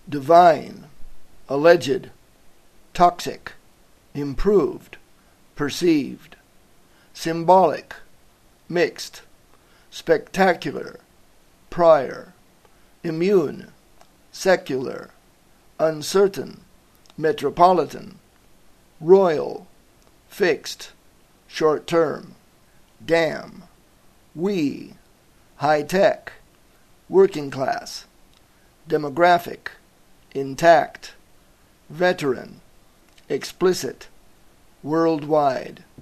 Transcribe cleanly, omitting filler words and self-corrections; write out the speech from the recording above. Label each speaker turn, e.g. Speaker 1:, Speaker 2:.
Speaker 1: divine, alleged, toxic, improved, perceived, symbolic, mixed, spectacular, prior, immune, secular, uncertain, metropolitan, royal, fixed, short-term, dam, we, high-tech, working class, demographic, intact, veteran, explicit, worldwide.